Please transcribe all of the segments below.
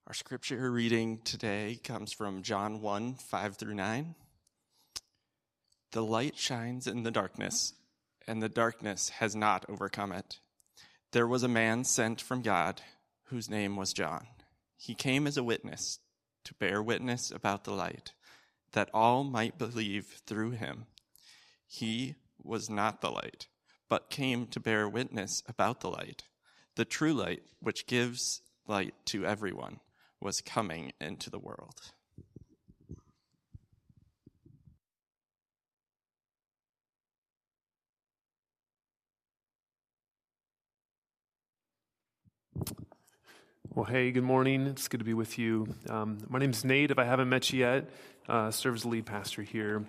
Our scripture reading today comes from John 1, 5 through 9. The light shines in the darkness, and the darkness has not overcome it. There was a man sent from God, whose name was John. He came as a witness, to bear witness about the light, that all might believe through him. He was not the light, but came to bear witness about the light. The true light, which gives light to everyone, was coming into the world. Well, hey, good morning. It's good to be with you. My name's Nate. If I haven't met you yet, serve as the lead pastor here.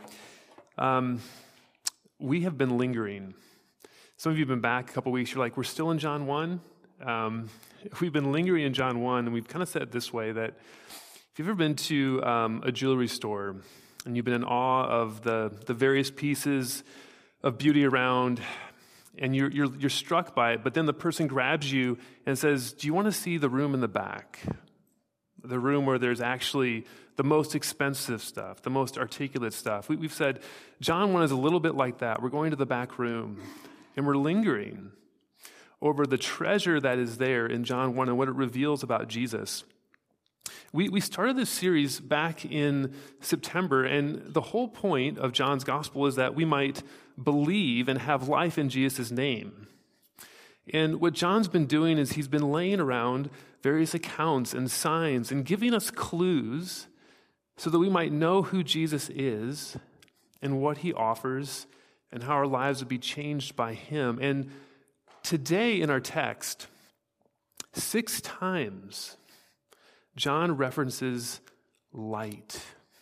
We have been lingering. Some of you have been back a couple weeks. You're like, we're still in John 1. We've been lingering in John 1, and we've kind of said it this way, that if you've ever been to a jewelry store and you've been in awe of the various pieces of beauty around, and you're struck by it, but then the person grabs you and says, do you want to see the room in the back? The room where there's actually the most expensive stuff, the most articulate stuff. We've said John 1 is a little bit like that. We're going to the back room, and we're lingering over the treasure that is there in John 1 and what it reveals about Jesus. We started this series back in September, and the whole point of John's gospel is that we might believe and have life in Jesus' name. And what John's been doing is he's been laying around various accounts and signs and giving us clues so that we might know who Jesus is and what he offers and how our lives would be changed by him. And today in our text, 6 times, John references light.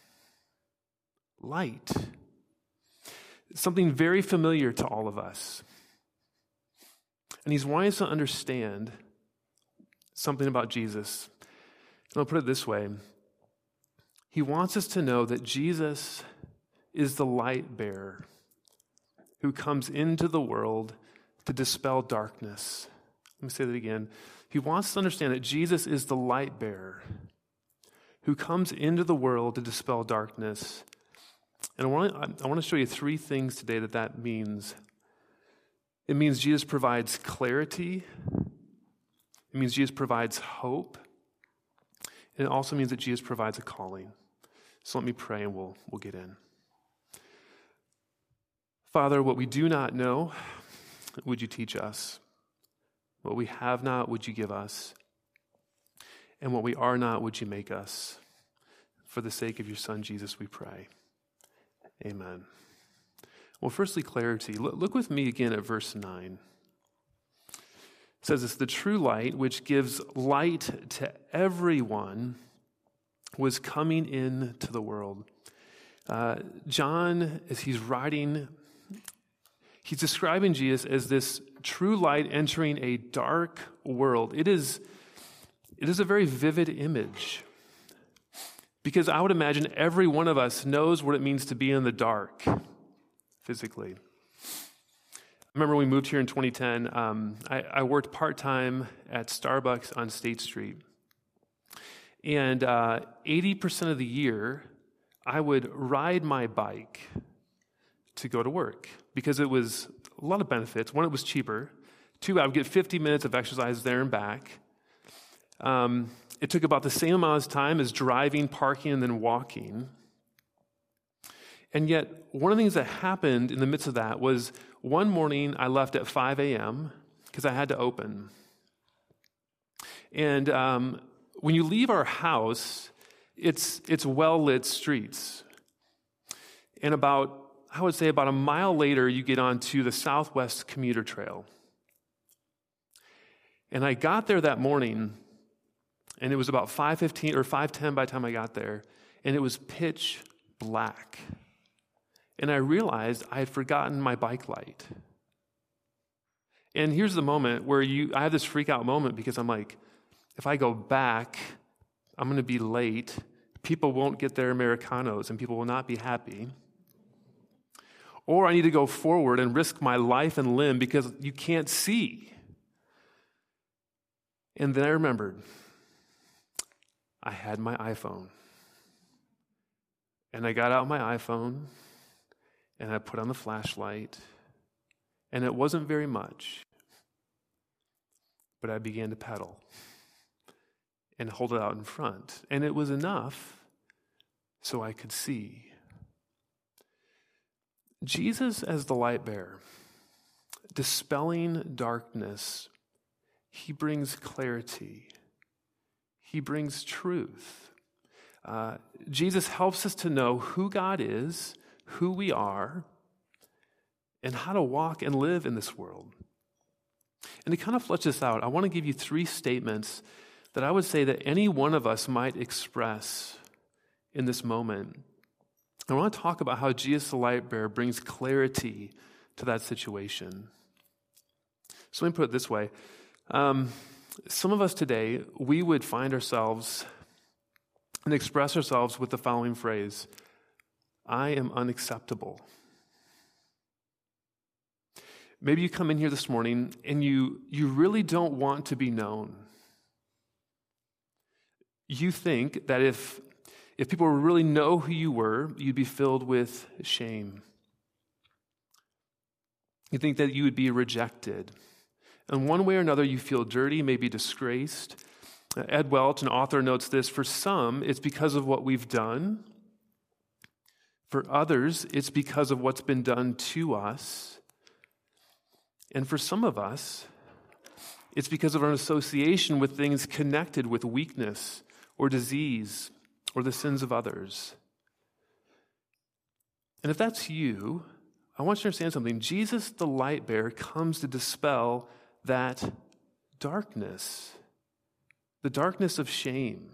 Light. Something very familiar to all of us. And he's wanting us to understand something about Jesus. And I'll put it this way. He wants us to know that Jesus is the light bearer who comes into the world to dispel darkness. Let me say that again. He wants us to understand that Jesus is the light bearer who comes into the world to dispel darkness. And I want to show you 3 things today that means. It means Jesus provides clarity. It means Jesus provides hope. And it also means that Jesus provides a calling. So let me pray and we'll get in. Father, what we do not know, would you teach us? What we have not, would you give us? And what we are not, would you make us? For the sake of your Son, Jesus, we pray. Amen. Well, firstly, clarity. Look with me again at verse 9. It says it's the true light, which gives light to everyone, was coming into the world. John, as he's writing, he's describing Jesus as this true light entering a dark world. It is a very vivid image, because I would imagine every one of us knows what it means to be in the dark physically. I remember when we moved here in 2010, I worked part-time at Starbucks on State Street. And 80% of the year, I would ride my bike to go to work because it was a lot of benefits. 1, it was cheaper. 2, I would get 50 minutes of exercise there and back. It took about the same amount of time as driving, parking, and then walking. And yet, one of the things that happened in the midst of that was one morning I left at 5 a.m. because I had to open. And when you leave our house, it's well-lit streets. And about a mile later, you get onto the Southwest Commuter Trail. And I got there that morning, and it was about 5:15 or 5:10 by the time I got there, and it was pitch black. And I realized I had forgotten my bike light. And here's the moment where I have this freak out moment because I'm like, if I go back, I'm going to be late. People won't get their Americanos, and people will not be happy. Or I need to go forward and risk my life and limb because you can't see. And then I remembered, I had my iPhone. And I got out my iPhone, and I put on the flashlight, and it wasn't very much, but I began to pedal and hold it out in front, and it was enough so I could see. Jesus as the light bearer, dispelling darkness, he brings clarity. He brings truth. Jesus helps us to know who God is, who we are, and how to walk and live in this world. And to kind of flesh this out, I want to give you 3 statements that I would say that any one of us might express in this moment. I want to talk about how Jesus the light bearer brings clarity to that situation. So let me put it this way. Some of us today, we would find ourselves and express ourselves with the following phrase: I am unacceptable. Maybe you come in here this morning and you really don't want to be known. You think that if people really know who you were, you'd be filled with shame. You think that you would be rejected. In one way or another, you feel dirty, maybe disgraced. Ed Welch, an author, notes this: for some, it's because of what we've done. For others, it's because of what's been done to us. And for some of us, it's because of our association with things connected with weakness or disease or the sins of others. And if that's you, I want you to understand something. Jesus, the light bearer, comes to dispel that darkness, the darkness of shame.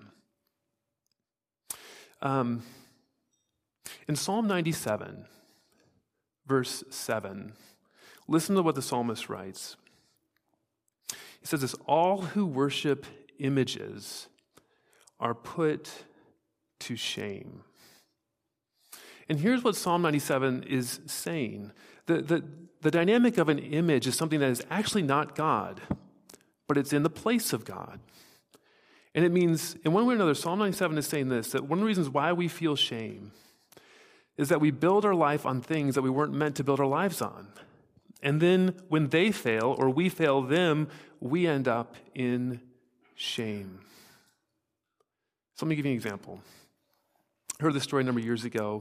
In Psalm 97, verse 7, listen to what the psalmist writes. He says this: all who worship images are put to shame. And here's what Psalm 97 is saying. The dynamic of an image is something that is actually not God, but it's in the place of God. And it means, in one way or another, Psalm 97 is saying this, that one of the reasons why we feel shame is that we build our life on things that we weren't meant to build our lives on. And then when they fail, or we fail them, we end up in shame. So let me give you an example. I heard this story a number of years ago.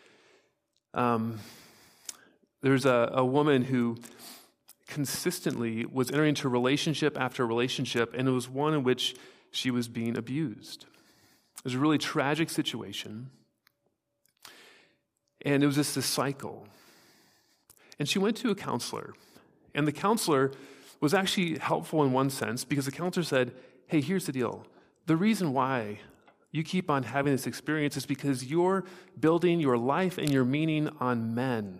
There's a woman who consistently was entering into relationship after relationship, and it was one in which she was being abused. It was a really tragic situation, and it was just this cycle. And she went to a counselor, and the counselor was actually helpful in one sense, because the counselor said, hey, here's the deal. The reason why you keep on having this experience is because you're building your life and your meaning on men.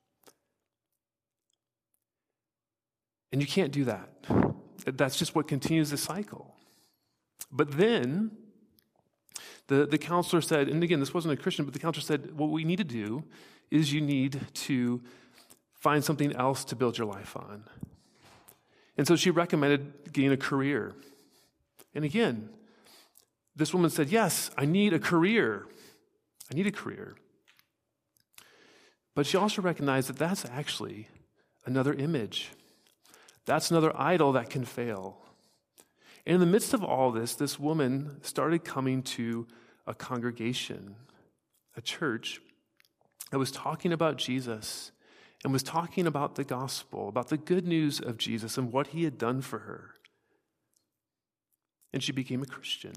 And you can't do that. That's just what continues the cycle. But then the counselor said, and again, this wasn't a Christian, but the counselor said, what we need to do is you need to find something else to build your life on. And so she recommended getting a career. And again, this woman said, yes, I need a career. I need a career. But she also recognized that that's actually another image. That's another idol that can fail. And in the midst of all this, this woman started coming to a congregation, a church that was talking about Jesus and was talking about the gospel, about the good news of Jesus and what he had done for her. And she became a Christian.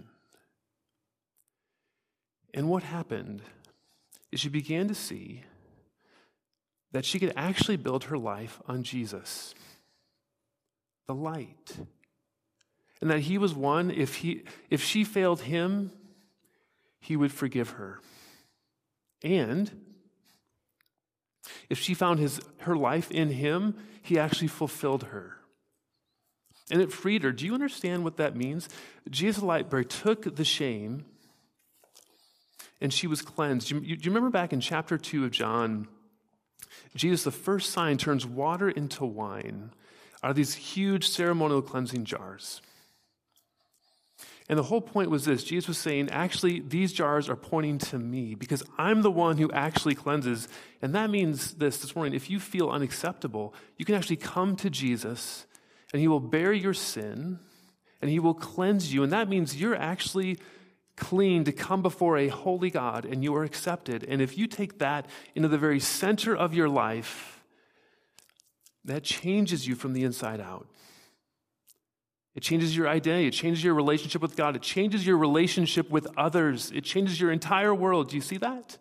And what happened is she began to see that she could actually build her life on Jesus, the light. And that he was one, if she failed him, he would forgive her. And if she found her life in him, he actually fulfilled her. And it freed her. Do you understand what that means? Jesus the light bearer took the shame and she was cleansed. Do you remember back in chapter 2 of John, Jesus, the first sign, turns water into wine out of these huge ceremonial cleansing jars. And the whole point was this. Jesus was saying, actually, these jars are pointing to me because I'm the one who actually cleanses. And that means this morning, if you feel unacceptable, you can actually come to Jesus and he will bear your sin and he will cleanse you. And that means you're actually clean to come before a holy God and you are accepted. And if you take that into the very center of your life, that changes you from the inside out. It changes your identity. It changes your relationship with God. It changes your relationship with others. It changes your entire world. Do you see that?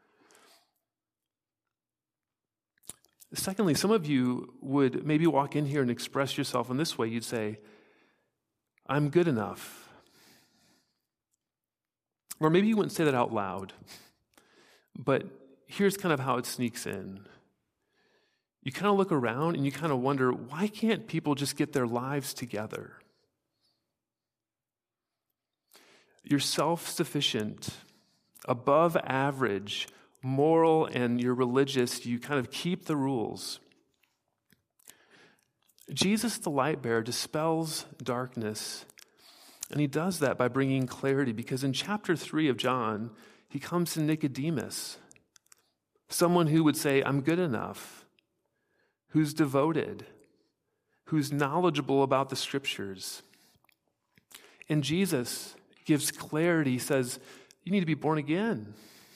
Secondly, some of you would maybe walk in here and express yourself in this way. You'd say, I'm good enough. Or maybe you wouldn't say that out loud. But here's kind of how it sneaks in. You kind of look around and you kind of wonder, why can't people just get their lives together? You're self-sufficient, above average, moral, and you're religious. You kind of keep the rules. Jesus, the light bearer, dispels darkness. And he does that by bringing clarity, because in chapter 3 of John, he comes to Nicodemus, someone who would say, I'm good enough, who's devoted, who's knowledgeable about the scriptures. And Jesus gives clarity. He says, you need to be born again.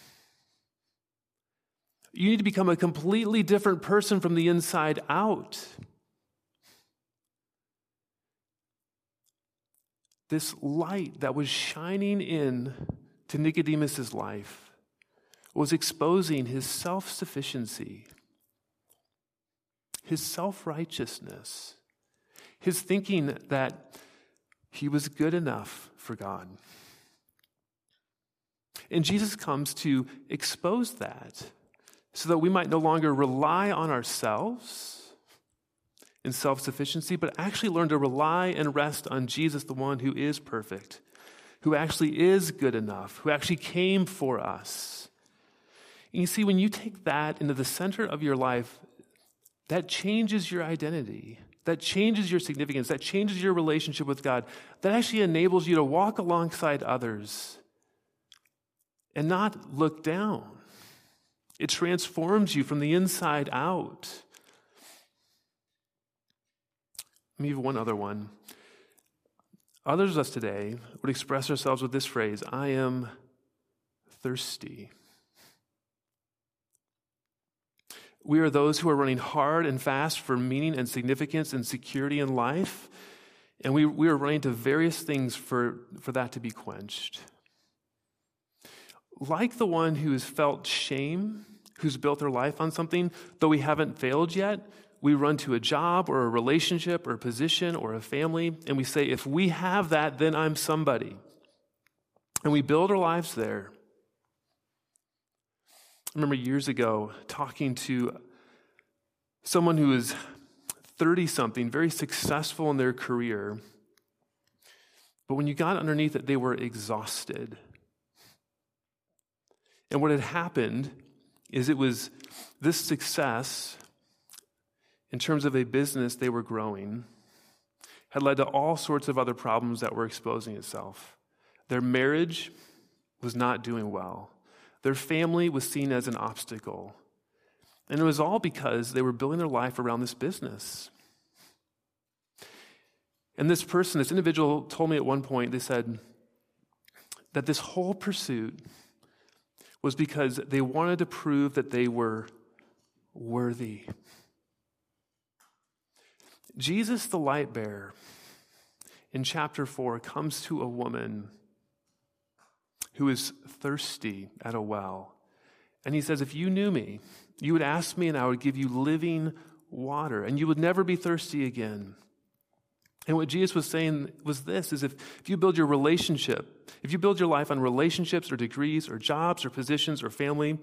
You need to become a completely different person from the inside out. This light that was shining in to Nicodemus' life was exposing his self-sufficiency, his self-righteousness, his thinking that he was good enough for God. And Jesus comes to expose that so that we might no longer rely on ourselves in self-sufficiency, but actually learn to rely and rest on Jesus, the one who is perfect, who actually is good enough, who actually came for us. And you see, when you take that into the center of your life, that changes your identity. That changes your significance. That changes your relationship with God. That actually enables you to walk alongside others and not look down. It transforms you from the inside out. Let me give one other one. Others of us today would express ourselves with this phrase, I am thirsty. We are those who are running hard and fast for meaning and significance and security in life, and we are running to various things for that to be quenched. Like the one who has felt shame, who's built their life on something, though we haven't failed yet, we run to a job or a relationship or a position or a family, and we say, if we have that, then I'm somebody. And we build our lives there. I remember years ago talking to someone who was 30-something, very successful in their career, but when you got underneath it, they were exhausted. And what had happened is it was this success, in terms of a business they were growing, had led to all sorts of other problems that were exposing itself. Their marriage was not doing well. Their family was seen as an obstacle. And it was all because they were building their life around this business. And this individual told me at one point, they said that this whole pursuit was because they wanted to prove that they were worthy. Jesus, the light bearer, in chapter 4, comes to a woman who is thirsty at a well. And he says, if you knew me, you would ask me and I would give you living water, and you would never be thirsty again. And what Jesus was saying was this, is if you build your relationship, if you build your life on relationships or degrees or jobs or positions or family,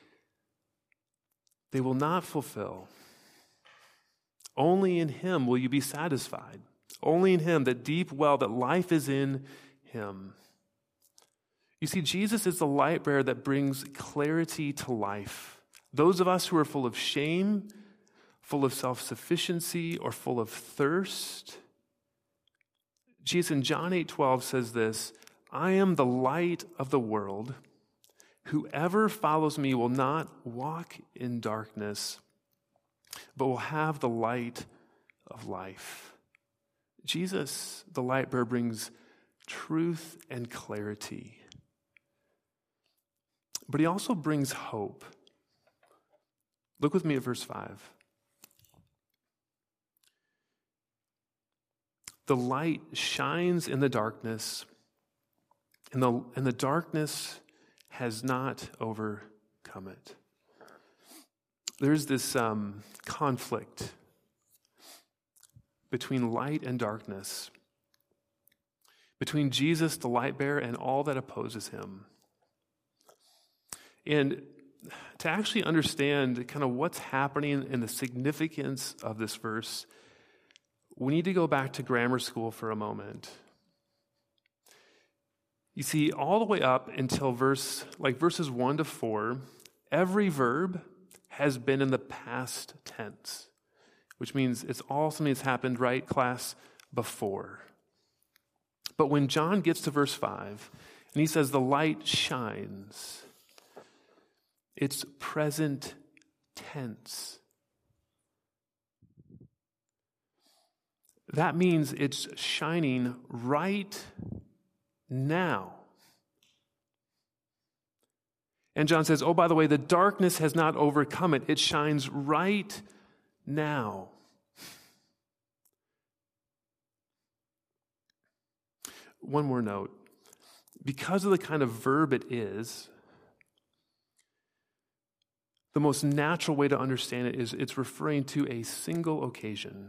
they will not fulfill. Only in him will you be satisfied. Only in him, that deep well, that life is in him. You see, Jesus is the light bearer that brings clarity to life. Those of us who are full of shame, full of self-sufficiency, or full of thirst, Jesus in John 8:12 says this, I am the light of the world. Whoever follows me will not walk in darkness, but will have the light of life. Jesus, the light bearer, brings truth and clarity. But he also brings hope. Look with me at verse 5. The light shines in the darkness, and the darkness has not overcome it. There's this conflict between light and darkness, between Jesus, the light bearer, and all that opposes him. And to actually understand kind of what's happening and the significance of this verse, we need to go back to grammar school for a moment. You see, all the way up until verses 1 to 4, every verb has been in the past tense, which means it's all something that's happened, right, class, before. But when John gets to verse 5, and he says the light shines, it's present tense. That means it's shining right now. And John says, oh, by the way, the darkness has not overcome it. It shines right now. One more note. Because of the kind of verb it is, the most natural way to understand it is it's referring to a single occasion,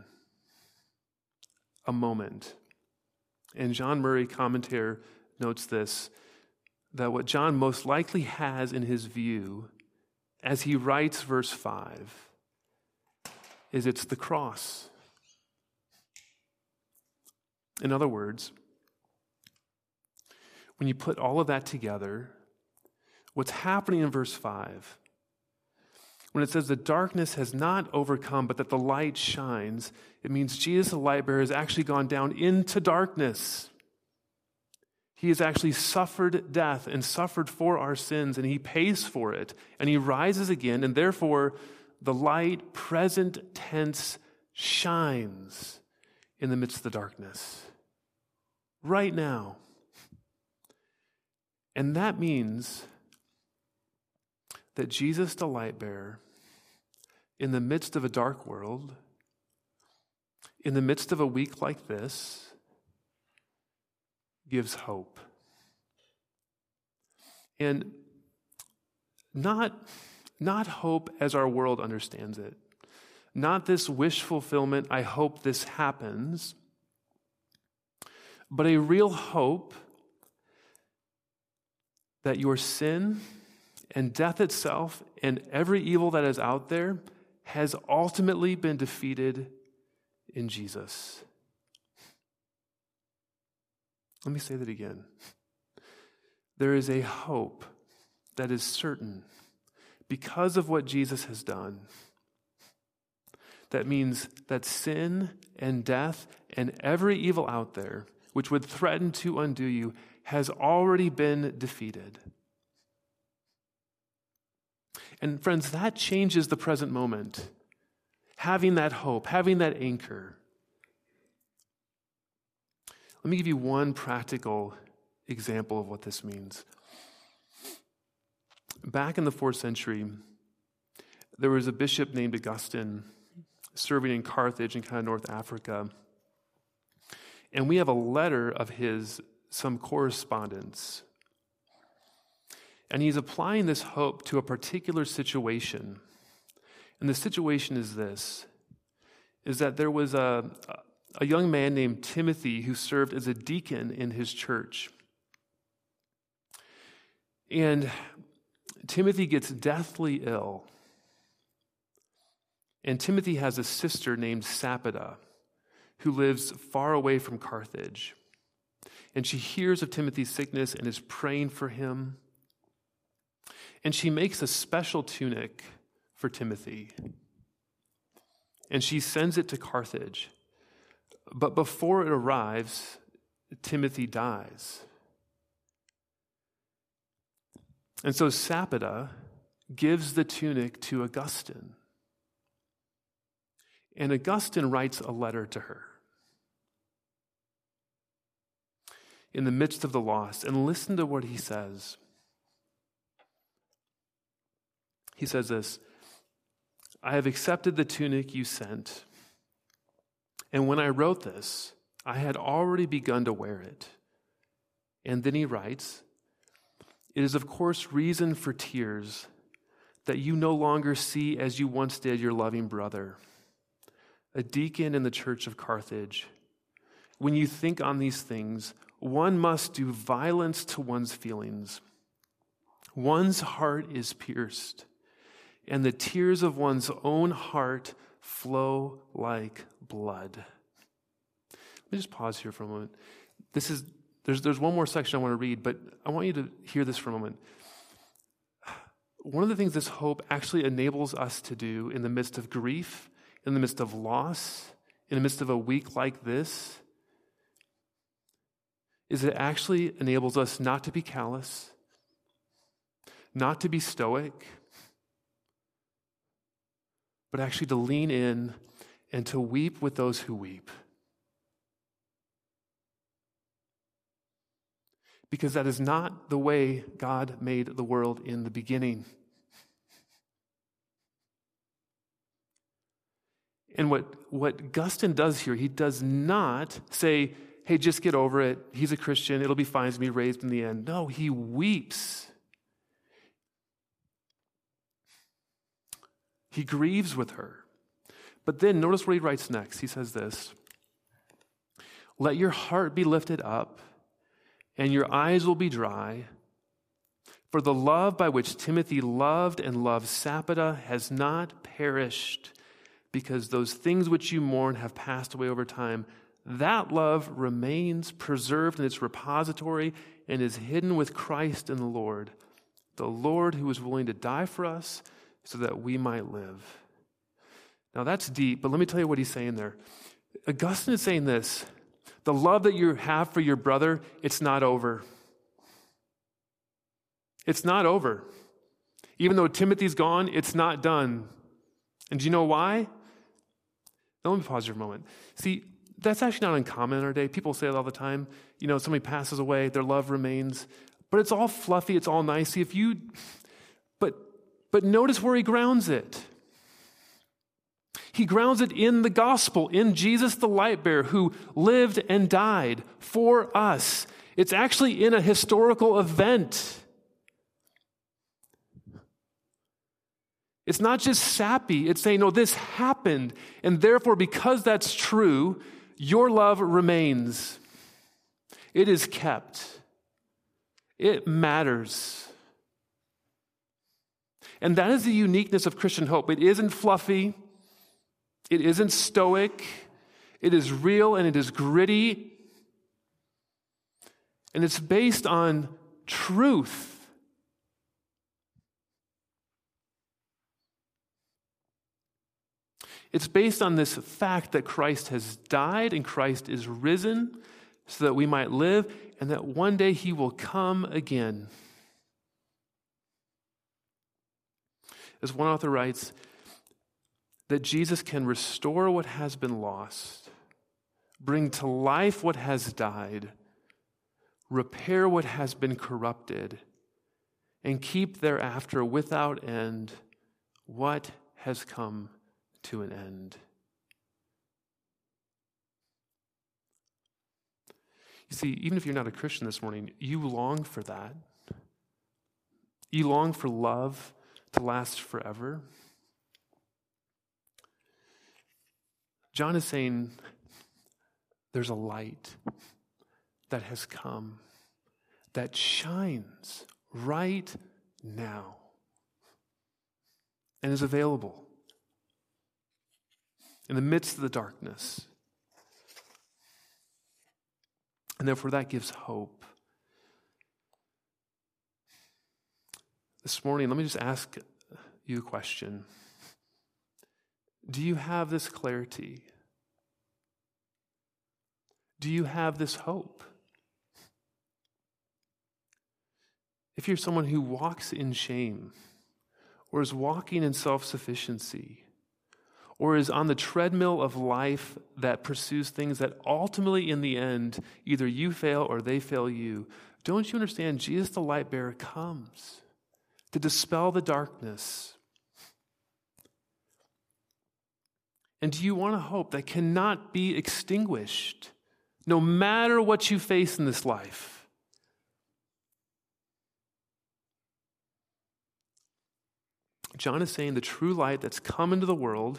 a moment. And John Murray, commentator, notes this, that what John most likely has in his view as he writes verse 5 is it's the cross. In other words, when you put all of that together, what's happening in verse 5, when it says the darkness has not overcome, but that the light shines, it means Jesus, the light bearer, has actually gone down into darkness. He has actually suffered death and suffered for our sins, and he pays for it, and he rises again, and therefore the light, present tense, shines in the midst of the darkness. Right now. And that means that Jesus, the light bearer, in the midst of a dark world, in the midst of a week like this, gives hope. And not hope as our world understands it. Not this wish fulfillment, I hope this happens, but a real hope that your sin and death itself and every evil that is out there has ultimately been defeated in Jesus. Let me say that again. There is a hope that is certain because of what Jesus has done. That means that sin and death and every evil out there which would threaten to undo you has already been defeated. And friends, that changes the present moment. Having that hope, having that anchor. Let me give you one practical example of what this means. Back in the 4th century, there was a bishop named Augustine serving in Carthage in kind of North Africa. And we have a letter of his, some correspondence. And he's applying this hope to a particular situation. And the situation is this, is that there was a young man named Timothy who served as a deacon in his church. And Timothy gets deathly ill. And Timothy has a sister named Sapphira who lives far away from Carthage. And she hears of Timothy's sickness and is praying for him. And she makes a special tunic for Timothy. And she sends it to Carthage. But before it arrives, Timothy dies. And so Sapphira gives the tunic to Augustine. And Augustine writes a letter to her in the midst of the loss. And listen to what he says. He says this, "I have accepted the tunic you sent. And when I wrote this, I had already begun to wear it." And then he writes, "It is of course reason for tears that you no longer see as you once did your loving brother, a deacon in the church of Carthage. When you think on these things, one must do violence to one's feelings. One's heart is pierced, and the tears of one's own heart flow like blood." Let me just pause here for a moment. There's one more section I want to read, but I want you to hear this for a moment. One of the things this hope actually enables us to do in the midst of grief, in the midst of loss, in the midst of a week like this, is it actually enables us not to be callous, not to be stoic, but actually to lean in and to weep with those who weep. Because that is not the way God made the world in the beginning. And what Augustine does here, he does not say, "Hey, just get over it. He's a Christian. It'll be fine to be raised in the end." No, he weeps. He grieves with her. But then notice what he writes next. He says this, "Let your heart be lifted up, and your eyes will be dry. For the love by which Timothy loved and loves Sapphira has not perished, because those things which you mourn have passed away over time. That love remains preserved in its repository and is hidden with Christ in the Lord who was willing to die for us so that we might live." Now that's deep, but let me tell you what he's saying there. Augustine is saying this, the love that you have for your brother, it's not over. It's not over. Even though Timothy's gone, it's not done. And do you know why? Now, let me pause here a moment. See, that's actually not uncommon in our day. People say it all the time. You know, somebody passes away, their love remains. But it's all fluffy, it's all nice. See, but notice where he grounds it. He grounds it in the gospel, in Jesus the light bearer who lived and died for us. It's actually in a historical event. It's not just sappy. It's saying, no, this happened. And therefore, because that's true, your love remains. It is kept. It matters. And that is the uniqueness of Christian hope. It isn't fluffy. It isn't stoic. It is real and it is gritty. And it's based on truth. It's based on this fact that Christ has died and Christ is risen so that we might live and that one day he will come again. As one author writes, that Jesus can restore what has been lost, bring to life what has died, repair what has been corrupted, and keep thereafter without end what has come to an end. You see, even if you're not a Christian this morning, you long for that. You long for love to last forever. John is saying there's a light that has come that shines right now and is available in the midst of the darkness. And therefore that gives hope. This morning, let me just ask you a question. Do you have this clarity? Do you have this hope if you're someone who walks in shame, or is walking in self-sufficiency, or is on the treadmill of life that pursues things that ultimately in the end, either you fail or they fail you, don't you understand Jesus the light bearer comes to dispel the darkness? And do you want a hope that cannot be extinguished no matter what you face in this life? John is saying the true light that's come into the world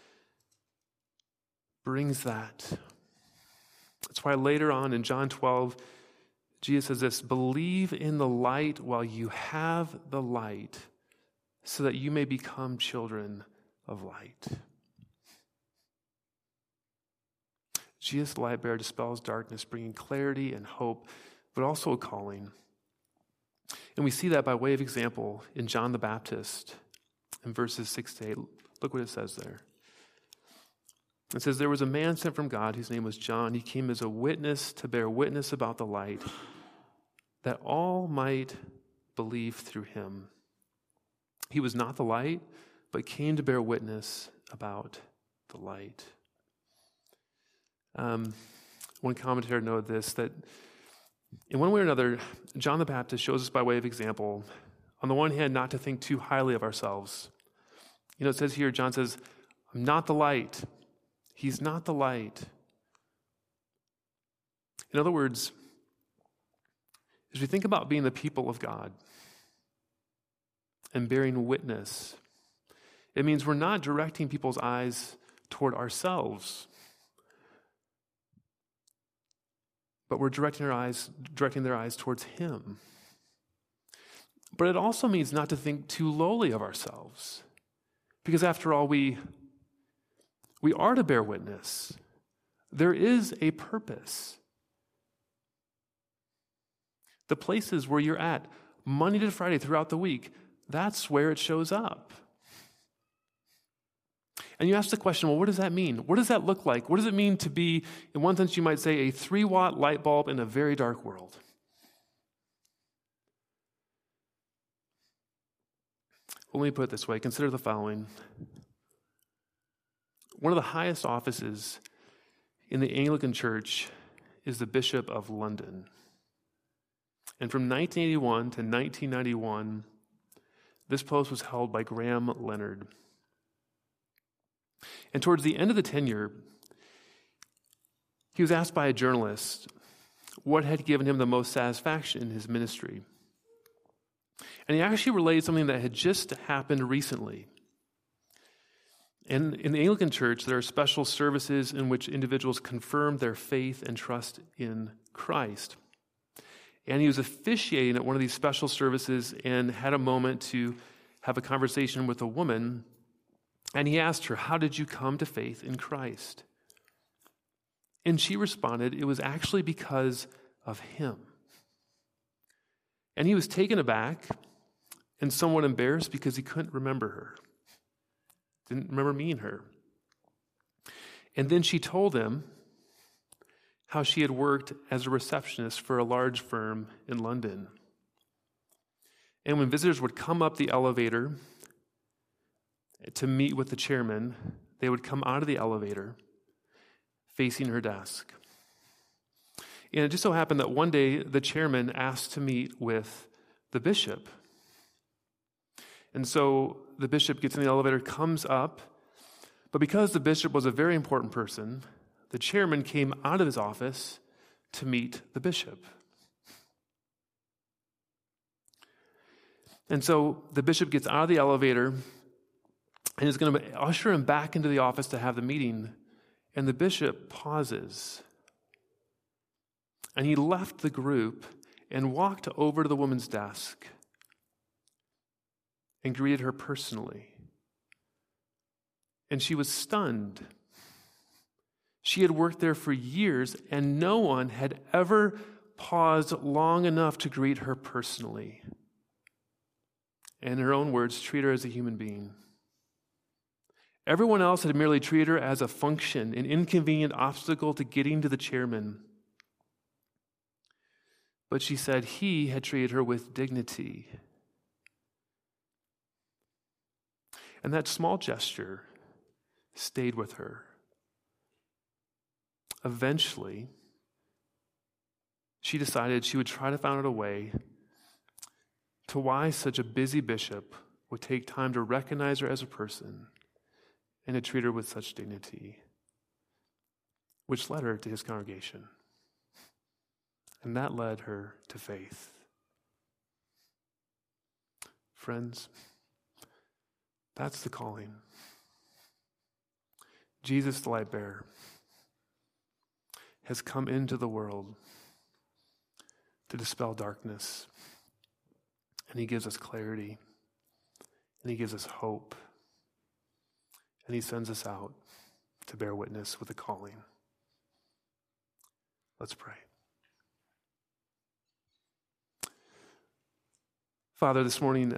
brings that. That's why later on in John 12, Jesus says this, believe in the light while you have the light, so that you may become children of light. Jesus, the light bearer, dispels darkness, bringing clarity and hope, but also a calling. And we see that by way of example in John the Baptist in verses 6 to 8. Look what it says there. It says, there was a man sent from God whose name was John. He came as a witness to bear witness about the light, that all might believe through him. He was not the light, but came to bear witness about the light. One commentator noted this, that in one way or another, John the Baptist shows us by way of example, on the one hand, not to think too highly of ourselves. You know, it says here, John says, I'm not the light. He's not the light. In other words, as we think about being the people of God and bearing witness, it means we're not directing people's eyes toward ourselves, but we're directing their eyes towards him. But it also means not to think too lowly of ourselves, because after all, we are to bear witness. There is a purpose. The places where you're at, Monday to Friday throughout the week, that's where it shows up. And you ask the question, well, what does that mean? What does that look like? What does it mean to be, in one sense, you might say, a 3-watt light bulb in a very dark world? Well, let me put it this way. Consider the following. One of the highest offices in the Anglican Church is the Bishop of London. And from 1981 to 1991, this post was held by Graham Leonard. And towards the end of the tenure, he was asked by a journalist what had given him the most satisfaction in his ministry. And he actually relayed something that had just happened recently. And in the Anglican Church, there are special services in which individuals confirm their faith and trust in Christ. And he was officiating at one of these special services and had a moment to have a conversation with a woman. And he asked her, how did you come to faith in Christ? And she responded, it was actually because of him. And he was taken aback and somewhat embarrassed because he couldn't remember her. Didn't remember meeting her. And then she told him how she had worked as a receptionist for a large firm in London. And when visitors would come up the elevator to meet with the chairman, they would come out of the elevator facing her desk. And it just so happened that one day the chairman asked to meet with the bishop. And so the bishop gets in the elevator, comes up, but because the bishop was a very important person, the chairman came out of his office to meet the bishop. And so the bishop gets out of the elevator and is going to usher him back into the office to have the meeting. And the bishop pauses. And he left the group and walked over to the woman's desk and greeted her personally. And she was stunned. She had worked there for years, and no one had ever paused long enough to greet her personally. And in her own words, treat her as a human being. Everyone else had merely treated her as a function, an inconvenient obstacle to getting to the chairman. But she said he had treated her with dignity. And that small gesture stayed with her. Eventually, she decided she would try to find out a way to why such a busy bishop would take time to recognize her as a person and to treat her with such dignity, which led her to his congregation. And that led her to faith. Friends, that's the calling. Jesus, the light bearer, has come into the world to dispel darkness. And he gives us clarity. And he gives us hope. And he sends us out to bear witness with a calling. Let's pray. Father, this morning,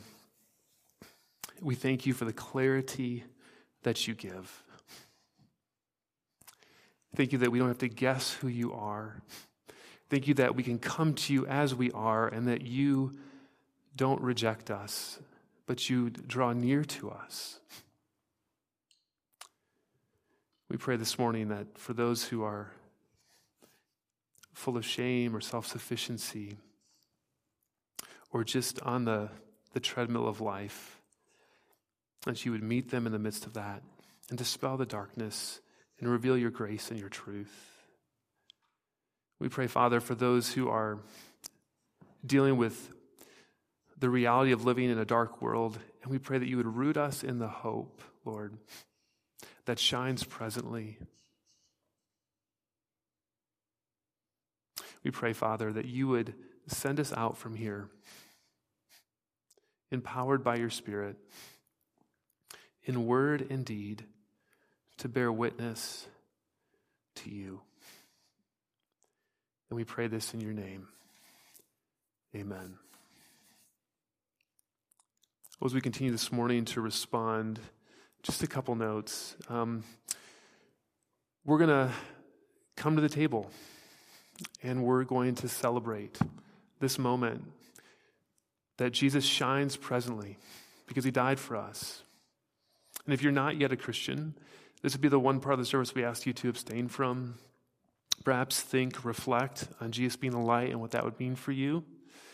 we thank you for the clarity that you give. Thank you that we don't have to guess who you are. Thank you that we can come to you as we are and that you don't reject us, but you draw near to us. We pray this morning that for those who are full of shame or self-sufficiency or just on the treadmill of life, that you would meet them in the midst of that and dispel the darkness and reveal your grace and your truth. We pray, Father, for those who are dealing with the reality of living in a dark world, and we pray that you would root us in the hope, Lord, that shines presently. We pray, Father, that you would send us out from here, empowered by your Spirit, in word and deed, to bear witness to you. And we pray this in your name. Amen. As we continue this morning to respond, just a couple notes. We're going to come to the table and we're going to celebrate this moment that Jesus shines presently because he died for us. And if you're not yet a Christian, this would be the one part of the service we ask you to abstain from. Perhaps think, reflect on Jesus being the light and what that would mean for you.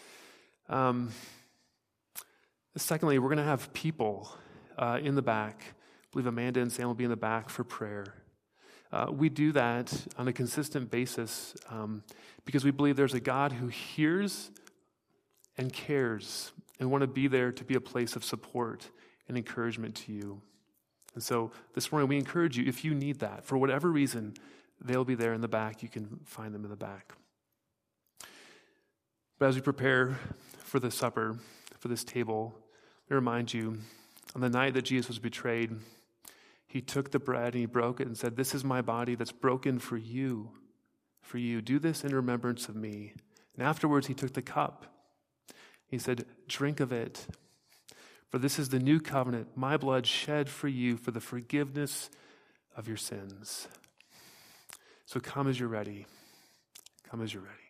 Secondly, we're going to have people in the back. I believe Amanda and Sam will be in the back for prayer. We do that on a consistent basis because we believe there's a God who hears and cares and want to be there to be a place of support and encouragement to you. And so this morning we encourage you, if you need that, for whatever reason, they'll be there in the back. You can find them in the back. But as we prepare for the supper, for this table, I remind you, on the night that Jesus was betrayed, he took the bread and he broke it and said, "This is my body that's broken for you. For you. Do this in remembrance of me." And afterwards he took the cup. He said, "Drink of it. For this is the new covenant, my blood shed for you for the forgiveness of your sins." So come as you're ready. Come as you're ready.